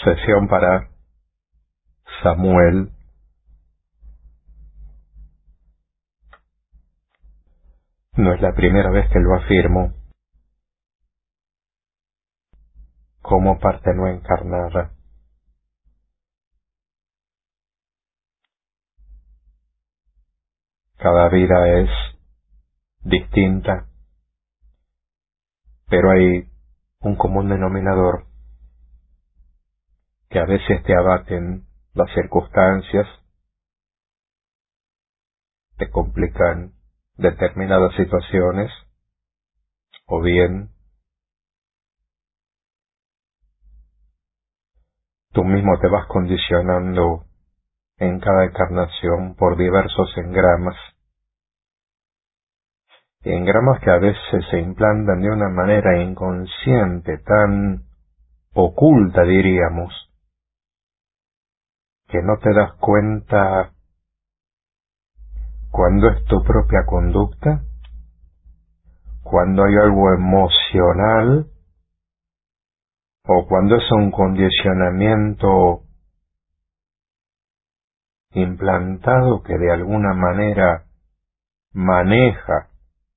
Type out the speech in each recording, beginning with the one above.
Sesión para Samuel. No es la primera vez que lo afirmo, como parte no encarnada. Cada vida es distinta, pero hay un común denominador, que a veces te abaten las circunstancias, te complican determinadas situaciones, o bien tú mismo te vas condicionando en cada encarnación por diversos engramas que a veces se implantan de una manera inconsciente, tan oculta diríamos, que no te das cuenta cuando es tu propia conducta, cuando hay algo emocional, o cuando es un condicionamiento implantado que de alguna manera maneja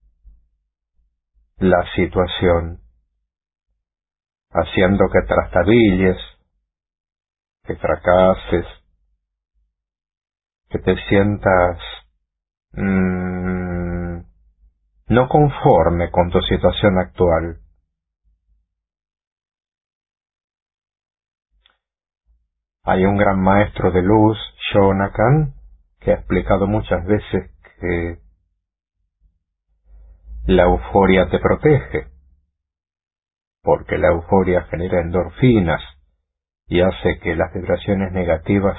la situación, haciendo que trastabilles, que fracases, que te sientas no conforme con tu situación actual. Hay un gran maestro de luz, Shonakan, que ha explicado muchas veces que la euforia te protege, porque la euforia genera endorfinas y hace que las vibraciones negativas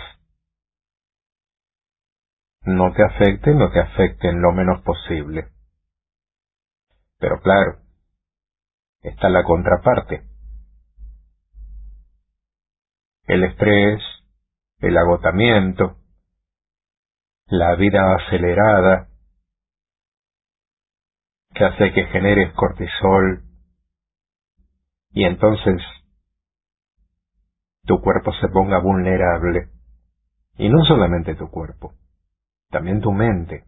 no te afecten lo menos posible. Pero claro, está la contraparte. El estrés, el agotamiento, la vida acelerada, que hace que generes cortisol, y entonces tu cuerpo se ponga vulnerable. Y no solamente tu cuerpo, también tu mente.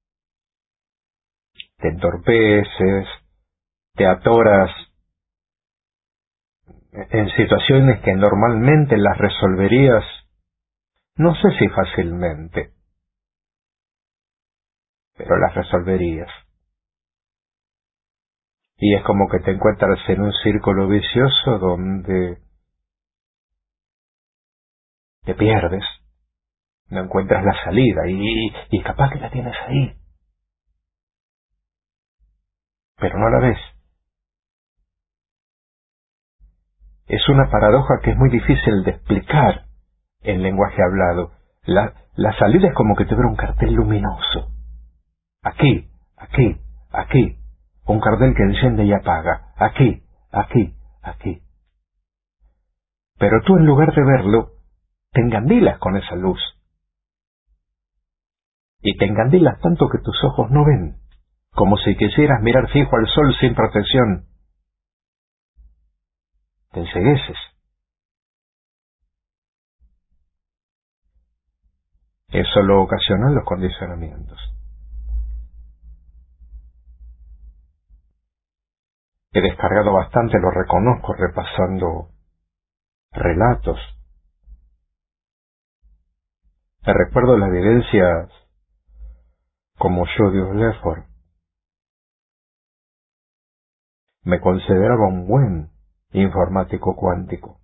Te entorpeces, te atoras en situaciones que normalmente las resolverías, no sé si fácilmente, pero las resolverías. Y es como que te encuentras en un círculo vicioso donde te pierdes, no encuentras la salida y capaz que la tienes ahí, pero no la ves. Es una paradoja que es muy difícil de explicar en lenguaje hablado. La salida es como que tuviera un cartel luminoso. Aquí, aquí, aquí. Un cartel que enciende y apaga. Aquí, aquí, aquí. Pero tú en lugar de verlo, te engandilas con esa luz. Y te engandilas tanto que tus ojos no ven, como si quisieras mirar fijo al sol sin protección. Te encegueces. Eso lo ocasionan los condicionamientos. He descargado bastante, lo reconozco, repasando relatos. Me recuerdo las vivencias como Jodius Lefford. Me consideraba un buen informático cuántico.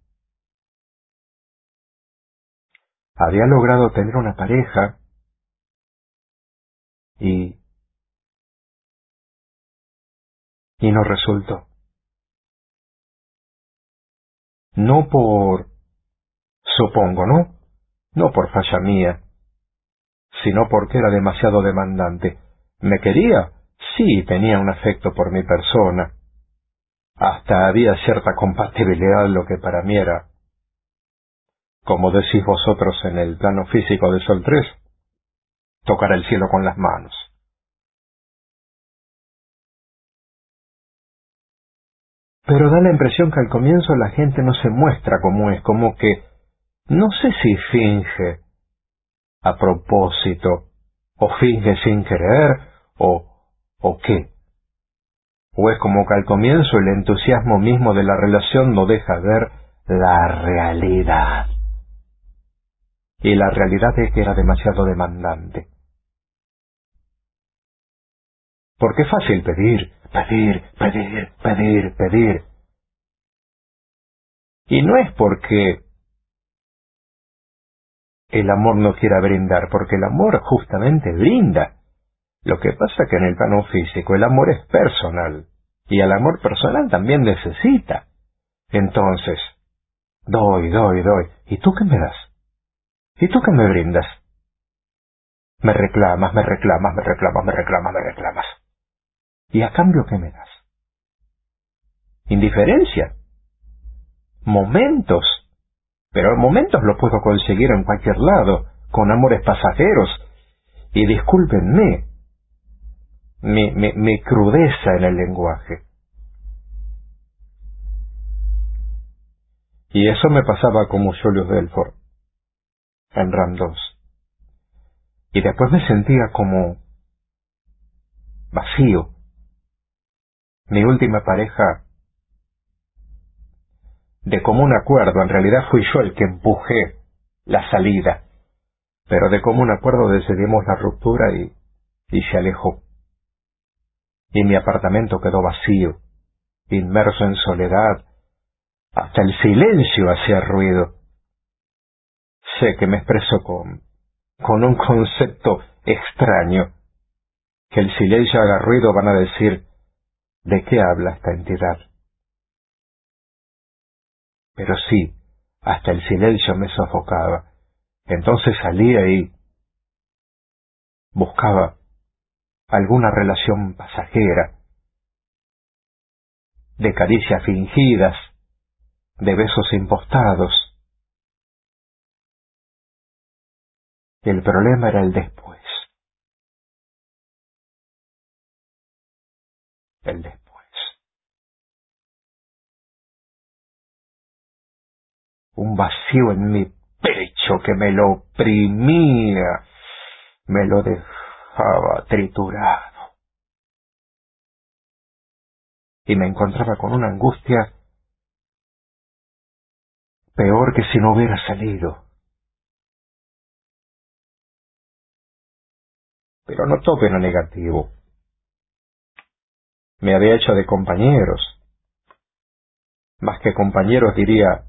Había logrado tener una pareja y no resultó. No por, supongo, ¿no? No por falla mía, sino porque era demasiado demandante. ¿Me quería? Sí, tenía un afecto por mi persona. Hasta había cierta compatibilidad, lo que para mí era, como decís vosotros en el plano físico de Sol 3, tocar el cielo con las manos. Pero da la impresión que al comienzo la gente no se muestra como es, como que No sé si finge a propósito, o finge sin querer, o qué. O es como que al comienzo el entusiasmo mismo de la relación no deja ver la realidad. Y la realidad es que era demasiado demandante. Porque es fácil pedir, pedir, pedir, pedir, pedir. Y no es porque el amor no quiera brindar, porque el amor justamente brinda. Lo que pasa es que en el plano físico el amor es personal, y el amor personal también necesita. Entonces, doy, doy, doy. ¿Y tú qué me das? ¿Y tú qué me brindas? Me reclamas, me reclamas, me reclamas, me reclamas, me reclamas. ¿Y a cambio qué me das? Indiferencia. Momentos. Pero momentos los puedo conseguir en cualquier lado, con amores pasajeros. Y discúlpenme, mi crudeza en el lenguaje. Y eso me pasaba como Julius Belfort, en Ram 2. Y después me sentía como vacío. Mi última pareja, de común acuerdo, en realidad fui yo el que empujé la salida, pero de común acuerdo decidimos la ruptura y se alejó. Y mi apartamento quedó vacío, inmerso en soledad. Hasta el silencio hacía ruido. Sé que me expreso con un concepto extraño. Que el silencio haga ruido van a decir, ¿de qué habla esta entidad? Pero sí, hasta el silencio me sofocaba. Entonces salía y buscaba alguna relación pasajera, de caricias fingidas, de besos impostados. El problema era el después. El después. Un vacío en mi pecho que me lo oprimía, me lo dejaba triturado. Y me encontraba con una angustia peor que si no hubiera salido. Pero no tope lo negativo. Me había hecho de compañeros. Más que compañeros diría,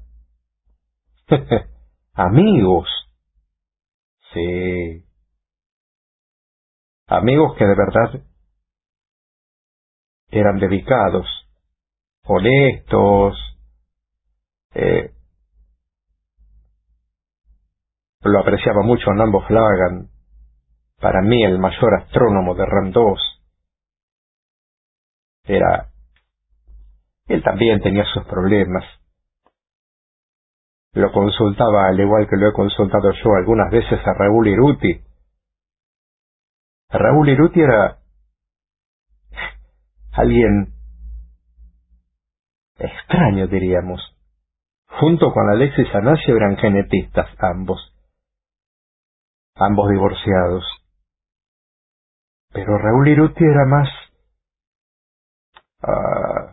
amigos. Sí, amigos que de verdad eran dedicados, honestos. eh, lo apreciaba mucho Nambo Flanagan, para mí el mayor astrónomo de Ram 2. Él también tenía sus problemas. Lo consultaba al igual que lo he consultado yo algunas veces a Raúl Iruti. Raúl Iruti era alguien extraño, diríamos. Junto con Alexis Anasio eran genetistas ambos divorciados. Pero Raúl Iruti era más ah,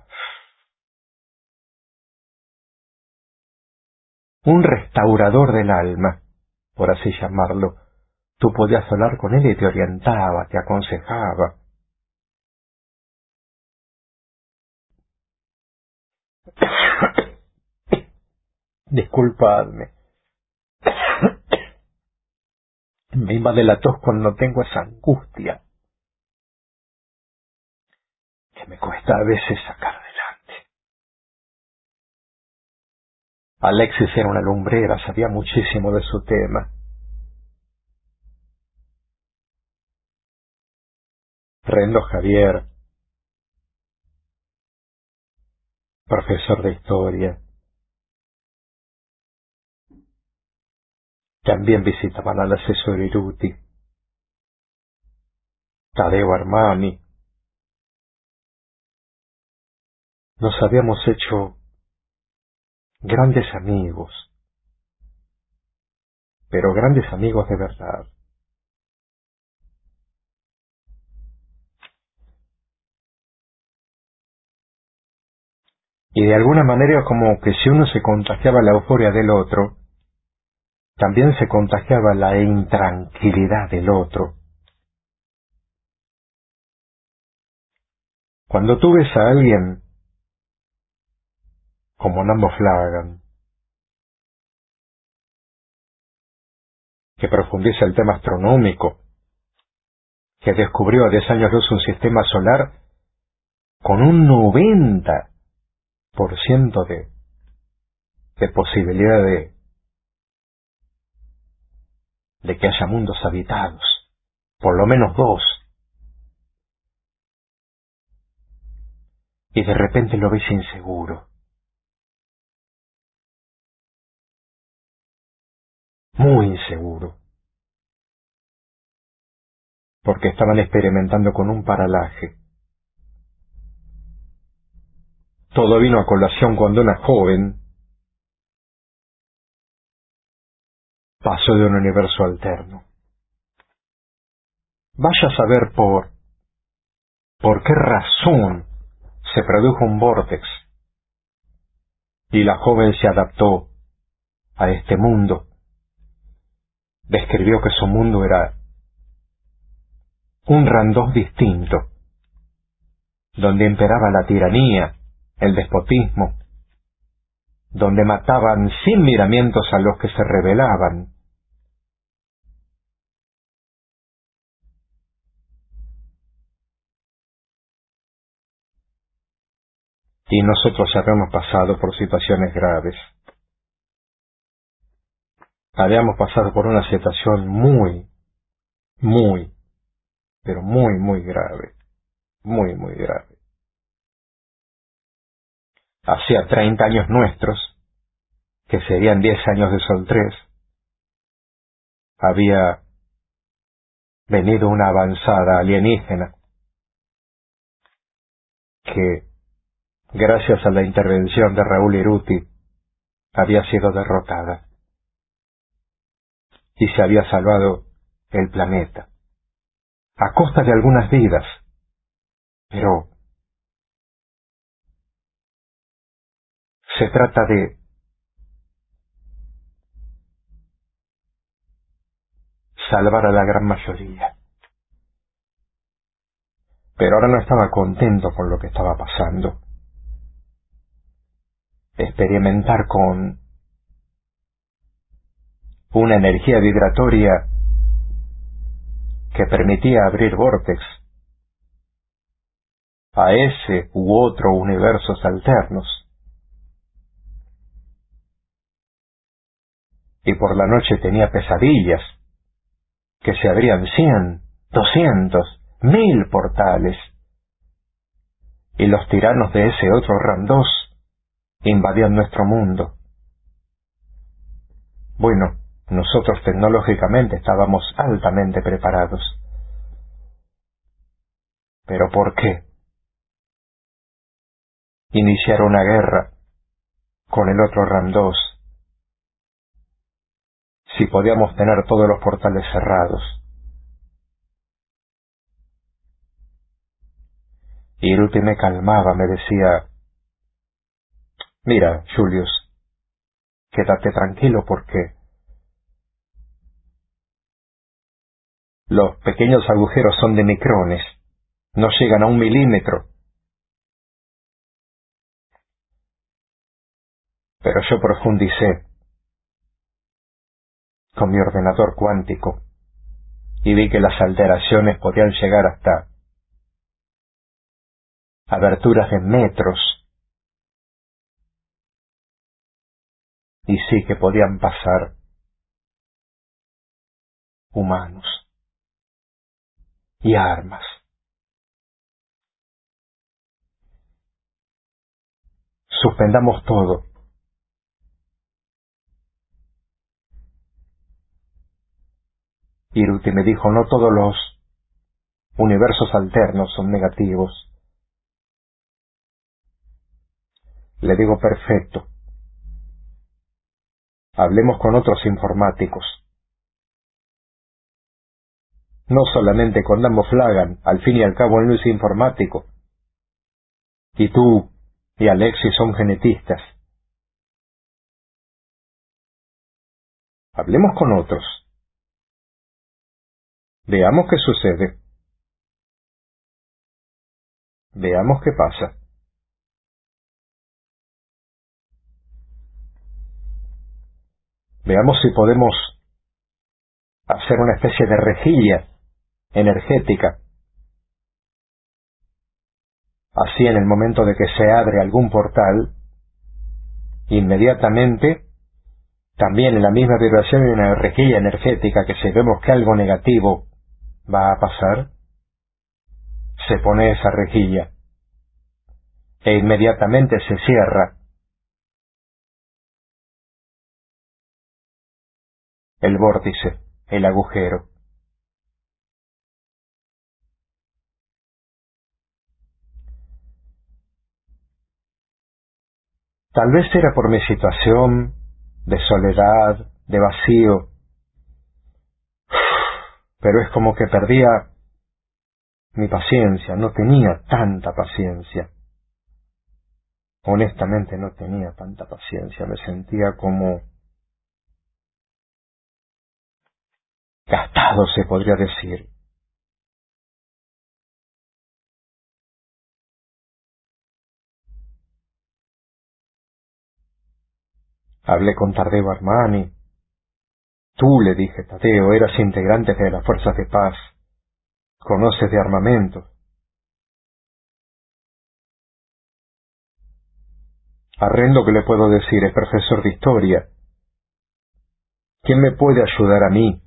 un restaurador del alma, por así llamarlo. Tú podías hablar con él y te orientaba, te aconsejaba. Disculpadme. Me invade la tos cuando tengo esa angustia que me cuesta a veces sacar adelante. Alexis era una lumbrera, sabía muchísimo de su tema. Rendo Javier, profesor de historia, también visitaban al asesor Iruti. Tadeo Armani. Nos habíamos hecho grandes amigos. pero grandes amigos de verdad. Y de alguna manera como que si uno se contagiaba la euforia del otro, también se contagiaba la intranquilidad del otro. Cuando tú ves a alguien como Nambo Flanagan, que profundiza el tema astronómico, que descubrió a 10 años luz un sistema solar con un 90% de posibilidad de que haya mundos habitados, por lo menos 2, y de repente lo ves inseguro, muy inseguro, porque estaban experimentando con un paralaje. Todo vino a colación cuando una joven pasó de un universo alterno. Vaya a saber por qué razón se produjo un vórtex y la joven se adaptó a este mundo. Describió que su mundo era un Randós distinto, donde imperaba la tiranía, el despotismo, donde mataban sin miramientos a los que se rebelaban. Y nosotros ya habíamos pasado por situaciones graves. Habíamos pasado por una situación muy, pero muy grave. Muy grave. Hacía 30 años nuestros, que serían 10 años de Sol 3, había venido una avanzada alienígena que, gracias a la intervención de Raúl Iruti, había sido derrotada y se había salvado el planeta, a costa de algunas vidas, pero se trata de salvar a la gran mayoría. Pero ahora no estaba contento con lo que estaba pasando. Experimentar con una energía vibratoria que permitía abrir vórtex a ese u otro universos alternos. Y por la noche tenía pesadillas, que se abrían 100, 200, 1000 portales, y los tiranos de ese otro Ram-2 invadían nuestro mundo. Bueno, nosotros tecnológicamente estábamos altamente preparados. ¿Pero por qué iniciar una guerra con el otro Ram-2 si podíamos tener todos los portales cerrados? Y Iruti me calmaba, me decía: mira, Julius, quédate tranquilo porque los pequeños agujeros son de micrones, no llegan a 1 milímetro. Pero yo profundicé con mi ordenador cuántico y vi que las alteraciones podían llegar hasta aberturas de metros, y sí que podían pasar humanos y armas. Suspendamos todo. Iruti me dijo: no todos los universos alternos son negativos. Le digo: perfecto. Hablemos con otros informáticos. No solamente con Dambo Flagan, al fin y al cabo él no es informático. Y tú y Alexis son genetistas. Hablemos con otros. Veamos qué sucede. Veamos qué pasa. Veamos si podemos hacer una especie de rejilla energética. Así, en el momento de que se abre algún portal, inmediatamente, también en la misma vibración hay una rejilla energética que, si vemos que algo negativo va a pasar, se pone esa rejilla e inmediatamente se cierra el vórtice, el agujero. Tal vez era por mi situación de soledad, de vacío, pero es como que perdía mi paciencia, no tenía tanta paciencia. Honestamente no tenía tanta paciencia, me sentía como gastado, se podría decir. Hablé con Tadeo Armani. Tú, le dije, Tadeo, eras integrante de las fuerzas de paz. Conoces de armamento. Arrendo, que le puedo decir, es profesor de historia. ¿Quién me puede ayudar a mí?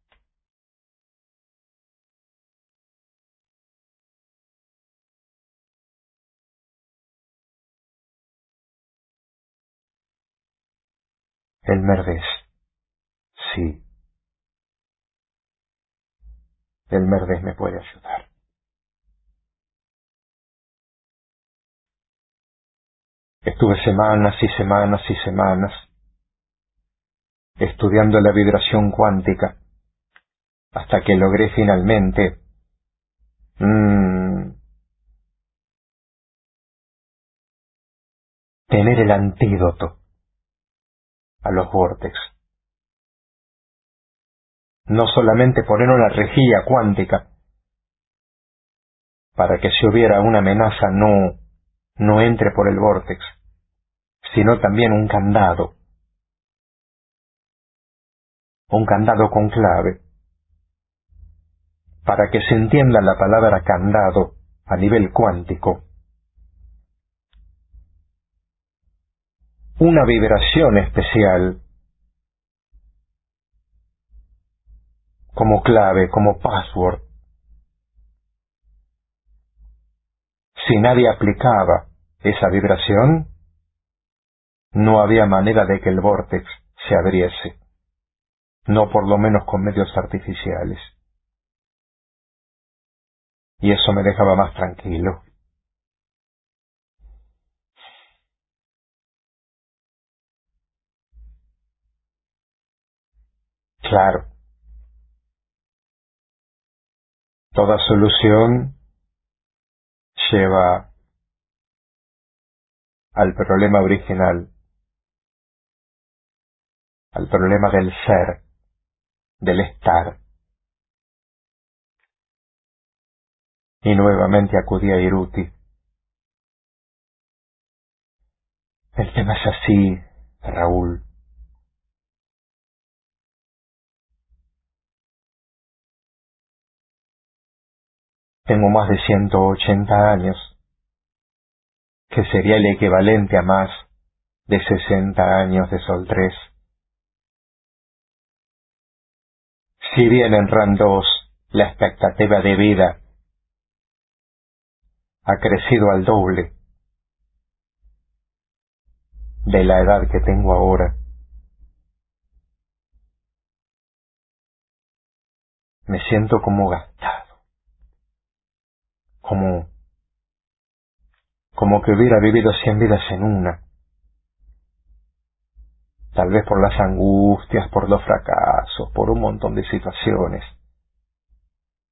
El Merdés. Sí, el Merdés me puede ayudar. Estuve semanas y semanas y semanas estudiando la vibración cuántica hasta que logré finalmente tener el antídoto a los vórtex. No solamente poner una rejilla cuántica para que si hubiera una amenaza no entre por el vórtex, sino también un candado con clave, para que se entienda la palabra candado a nivel cuántico. Una vibración especial como clave, como password. Si nadie aplicaba esa vibración, no había manera de que el vórtex se abriese, no por lo menos con medios artificiales. Y eso me dejaba más tranquilo. Claro, toda solución lleva al problema original, al problema del ser, del estar. Y nuevamente acudí a Iruti. El tema es así, Raúl. Tengo más de 180 años, que sería el equivalente a más de 60 años de soltrez. Si bien en RAN 2 la expectativa de vida ha crecido al doble de la edad que tengo ahora, me siento como gastado, como que hubiera vivido 100 vidas en una, tal vez por las angustias, por los fracasos, por un montón de situaciones.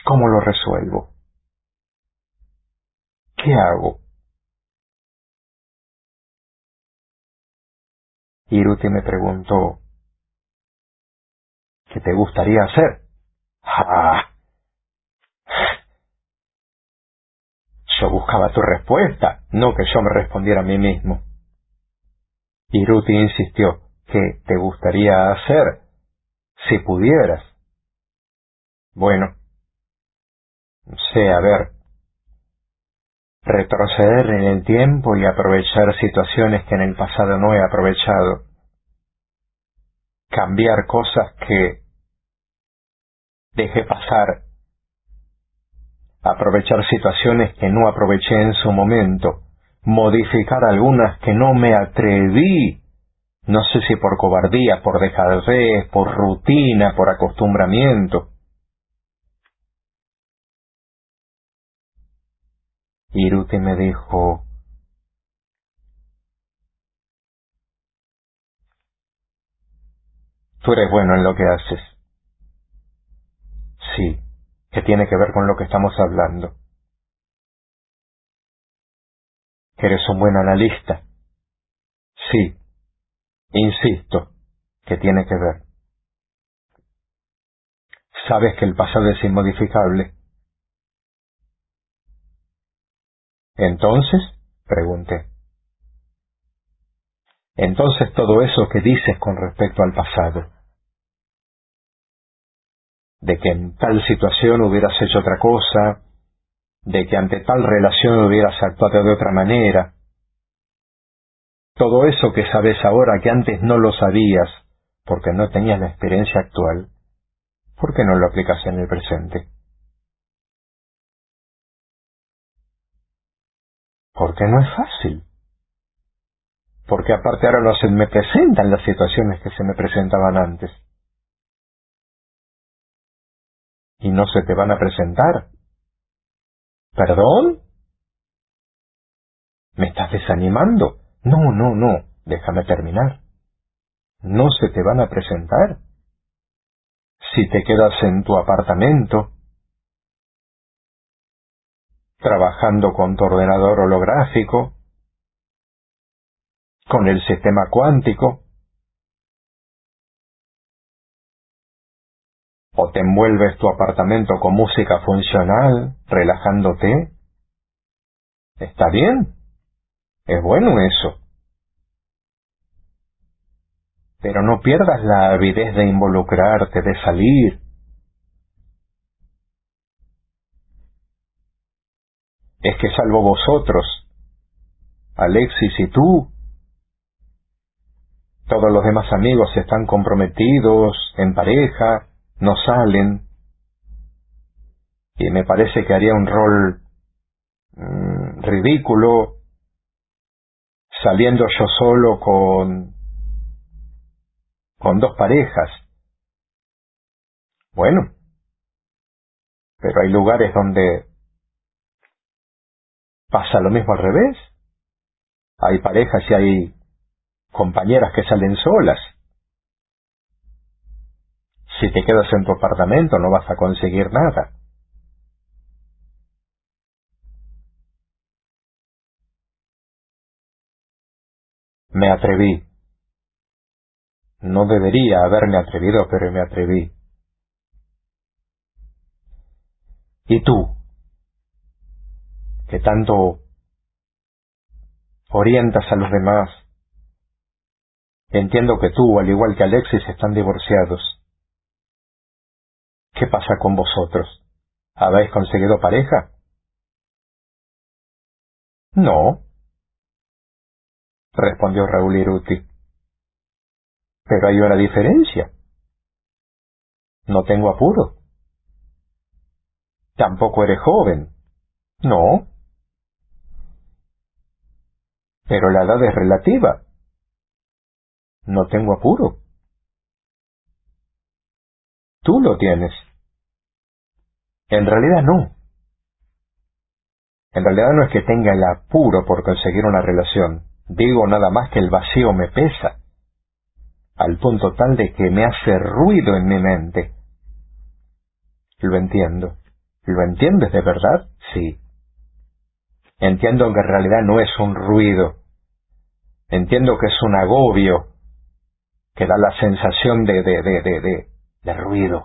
¿Cómo lo resuelvo? ¿Qué hago? Iruti me preguntó, ¿qué te gustaría hacer? ¡Ah! Yo buscaba tu respuesta, no que yo me respondiera a mí mismo. Iruti insistió, ¿qué te gustaría hacer si pudieras? Bueno, a ver, retroceder en el tiempo y aprovechar situaciones que en el pasado no he aprovechado. Cambiar cosas que dejé pasar. Aprovechar situaciones que no aproveché en su momento. Modificar algunas que no me atreví. No sé si por cobardía, por dejadez, por rutina, por acostumbramiento. Iruti me dijo, tú eres bueno en lo que haces. Sí, que tiene que ver con lo que estamos hablando. Que eres un buen analista. Sí, insisto, que tiene que ver. Sabes que el pasado es inmodificable. Entonces, pregunté. Entonces todo eso que dices con respecto al pasado, de que en tal situación hubieras hecho otra cosa, de que ante tal relación hubieras actuado de otra manera, todo eso que sabes ahora que antes no lo sabías porque no tenías la experiencia actual, ¿por qué no lo aplicas en el presente? Porque no es fácil. Porque aparte ahora no se me presentan las situaciones que se me presentaban antes. Y no se te van a presentar. ¿Perdón? ¿Me estás desanimando? No, no, no. Déjame terminar. No se te van a presentar. Si te quedas en tu apartamento, trabajando con tu ordenador holográfico, con el sistema cuántico, o te envuelves tu apartamento con música funcional, relajándote, está bien, es bueno eso. Pero no pierdas la avidez de involucrarte, de salir. Es que salvo vosotros, Alexis y tú, todos los demás amigos están comprometidos, en pareja, no salen, y me parece que haría un rol ridículo saliendo yo solo con dos parejas. Bueno, pero hay lugares donde pasa lo mismo al revés. Hay parejas y hay compañeras que salen solas. Si te quedas en tu apartamento no vas a conseguir nada. Me atreví. No debería haberme atrevido, pero me atreví. ¿Y tú? Que tanto orientas a los demás. Entiendo que tú, al igual que Alexis, están divorciados. ¿Qué pasa con vosotros? ¿Habéis conseguido pareja? No, respondió Raúl Iruti. Pero hay una diferencia. No tengo apuro. Tampoco eres joven. No, pero la edad es relativa. No tengo apuro. Tú lo tienes. En realidad no. En realidad no es que tenga el apuro por conseguir una relación. Digo nada más que el vacío me pesa, al punto tal de que me hace ruido en mi mente. Lo entiendo. ¿Lo entiendes de verdad? Sí. Entiendo que en realidad no es un ruido. Entiendo que es un agobio que da la sensación de ruido.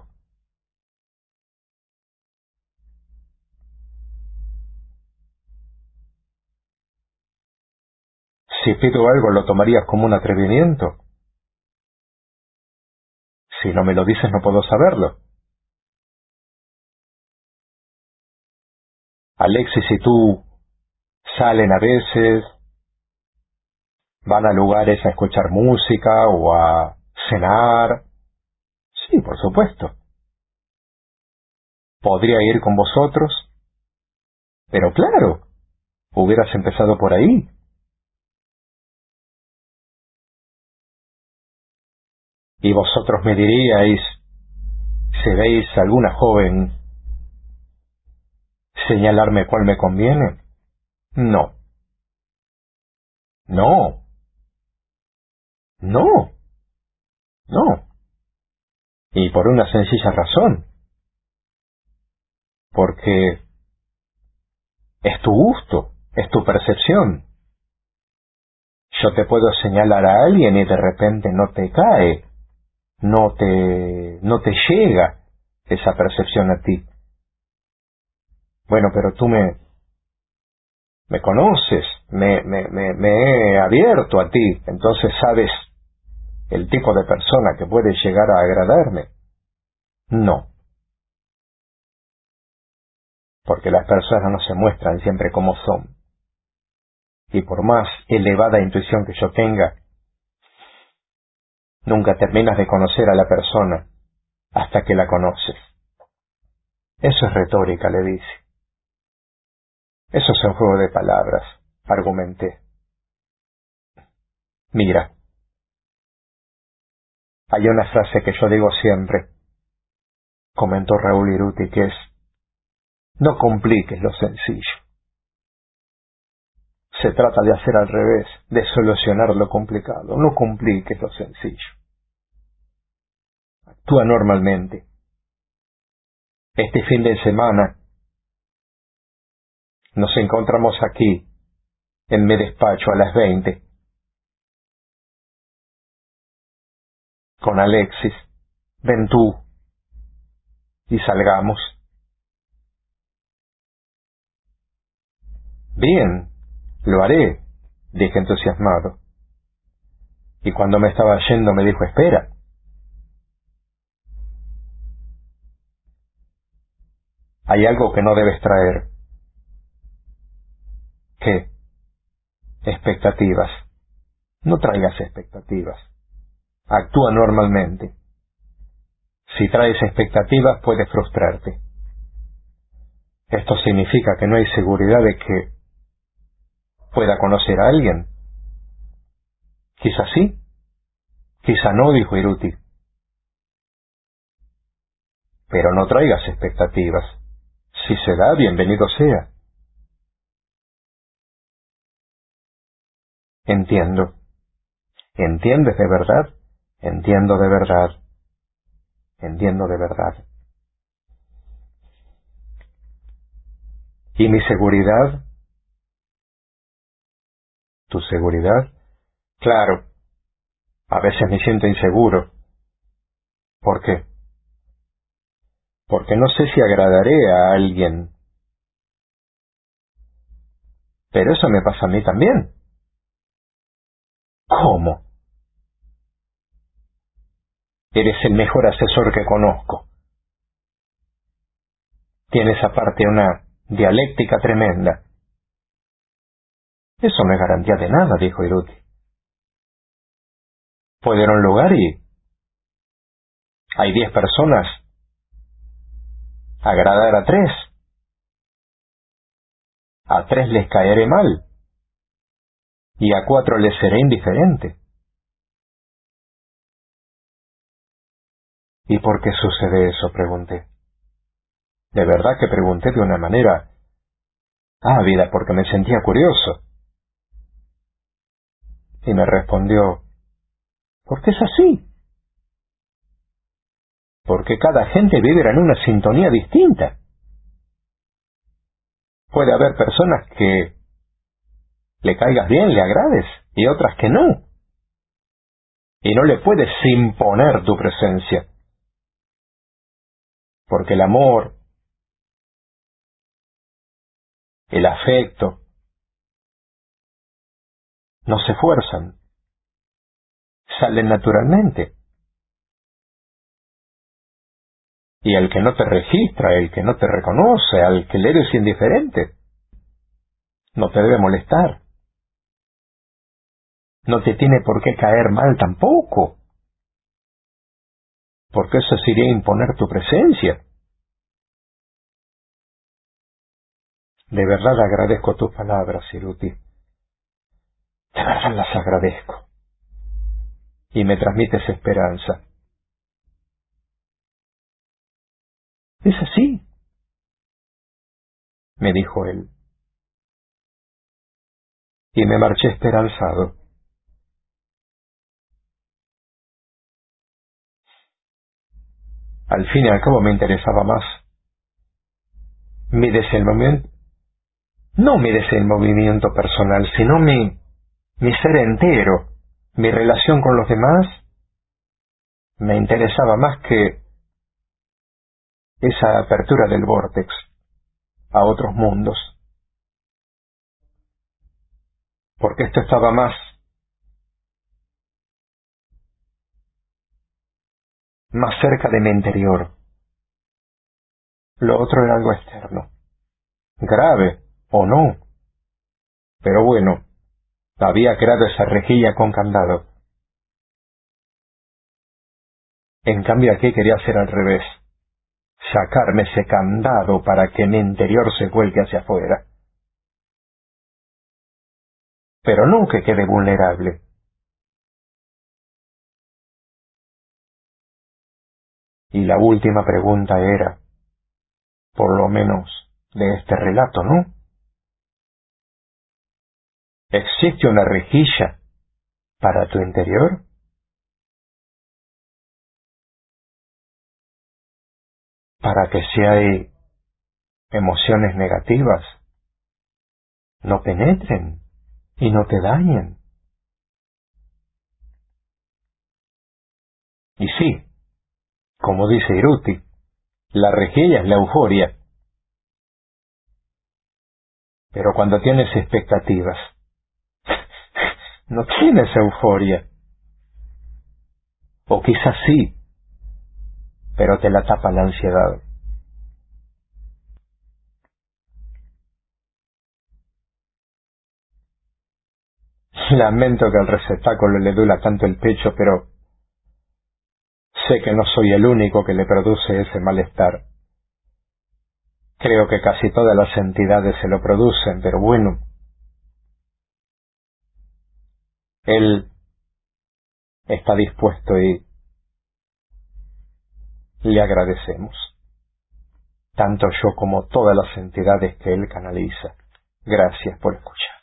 Si pido algo, ¿lo tomarías como un atrevimiento? Si no me lo dices, no puedo saberlo. Alexis y tú salen a veces, van a lugares a escuchar música o a cenar. Sí, por supuesto. Podría ir con vosotros, pero claro, hubieras empezado por ahí. Y vosotros me diríais, si veis alguna joven, señalarme cuál me conviene. No, no, no, no. Y por una sencilla razón, porque es tu gusto, es tu percepción. Yo te puedo señalar a alguien y de repente no te cae, no te llega esa percepción a ti. Bueno, pero tú me conoces, me he abierto a ti, entonces sabes el tipo de persona que puede llegar a agradarme. No, porque las personas no se muestran siempre como son. Y por más elevada intuición que yo tenga, nunca terminas de conocer a la persona hasta que la conoces. Eso es retórica, le dice. Eso es un juego de palabras, argumenté. Mira, hay una frase que yo digo siempre, comentó Raúl Iruti, que es: no compliques lo sencillo. Se trata de hacer al revés, de solucionar lo complicado. No compliques lo sencillo. Actúa normalmente. Este fin de semana nos encontramos aquí, en mi despacho, a las 20, con Alexis. Ven tú y salgamos. Bien, lo haré, dije entusiasmado. Y cuando me estaba yendo me dijo: espera. Hay algo que no debes traer. ¿Qué? Expectativas. No traigas expectativas. Actúa normalmente. Si traes expectativas puedes frustrarte. Esto significa que no hay seguridad de que pueda conocer a alguien. Quizá sí, quizá no, dijo Iruti. Pero no traigas expectativas. Si se da, bienvenido sea. Entiendo. ¿Entiendes de verdad? Entiendo de verdad. Entiendo de verdad. ¿Y mi seguridad? ¿Tu seguridad? Claro. A veces me siento inseguro. ¿Por qué? Porque no sé si agradaré a alguien. Pero eso me pasa a mí también. ¿Cómo? Eres el mejor asesor que conozco. Tienes aparte una dialéctica tremenda. Eso no es garantía de nada, dijo Iruti. Puedo ir a un lugar y hay 10 personas. Agradar a 3. A 3 les caeré mal. Y a 4 les seré indiferente. ¿Y por qué sucede eso?, pregunté. De verdad que pregunté de una manera ávida porque me sentía curioso. Y me respondió: porque es así. Porque cada gente vibra en una sintonía distinta. Puede haber personas que le caigas bien, le agrades, y otras que no. Y no le puedes imponer tu presencia. Porque el amor, el afecto, no se fuerzan, salen naturalmente. Y al que no te registra, el que no te reconoce, al que le eres indiferente, no te debe molestar. No te tiene por qué caer mal tampoco, porque eso sería imponer tu presencia. De verdad agradezco tus palabras, Iruti. De verdad las agradezco. Y me transmites esperanza. Es así, me dijo él. Y me marché esperanzado. Al fin y al cabo me interesaba más mi desenvolvimiento, no mi desenvolvimiento personal, sino mi ser entero, mi relación con los demás, me interesaba más que esa apertura del vórtex a otros mundos, porque esto estaba más cerca de mi interior. Lo otro era algo externo, grave o no, pero bueno, había creado esa rejilla con candado. En cambio aquí quería hacer al revés, sacarme ese candado para que mi interior se vuelque hacia afuera. Pero no que quede vulnerable. Y la última pregunta era, por lo menos, de este relato, ¿no? ¿Existe una rejilla para tu interior? Para que si hay emociones negativas, no penetren y no te dañen. Y sí, como dice Iruti, la rejilla es la euforia. Pero cuando tienes expectativas, no tienes euforia. O quizás sí, pero te la tapa la ansiedad. Lamento que al receptáculo le duela tanto el pecho, pero sé que no soy el único que le produce ese malestar. Creo que casi todas las entidades se lo producen, pero bueno, él está dispuesto y le agradecemos, tanto yo como todas las entidades que él canaliza. Gracias por escuchar.